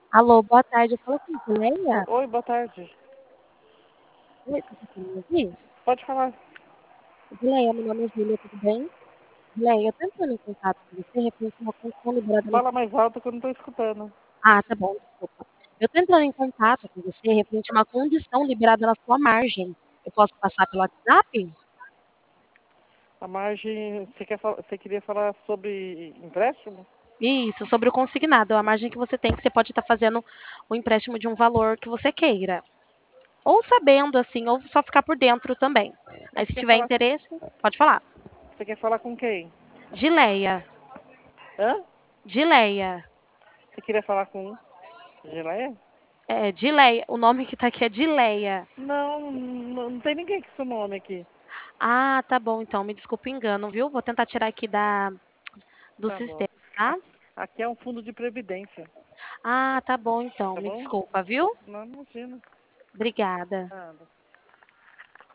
Alô, boa tarde. Eu falo com Gileia? Oi, boa tarde. Oi, você consegue me ouvir? Pode falar. Gileia, meu nome é Júlia, tudo bem? Gileia, eu tô entrando em contato com você, referente a uma condição liberada na Fala sua... mais alto que eu não tô escutando. Ah, tá bom, desculpa. Eu tô entrando em contato com você, referente a uma condição liberada na sua margem. Eu posso passar pelo WhatsApp? A margem, você queria falar sobre empréstimo? Isso, sobre o consignado, a margem que você tem, que você pode estar fazendo o empréstimo de um valor que você queira. Ou sabendo, assim, ou só ficar por dentro também. Aí, Você se quer tiver falar, interesse, pode falar. você quer falar com quem? Gileia, Hã? Gileia. Você queria falar com Geleia? É, Dileia. O nome que tá aqui é Dileia. Não, não tem ninguém com esse nome aqui. Ah, tá bom, então. Me desculpa o engano, viu? Vou tentar tirar aqui do Tá bom. sistema, tá? Aqui é um fundo de previdência, Ah, tá bom, então. tá Me bom? desculpa, viu? Não, imagina. Obrigada. Nada.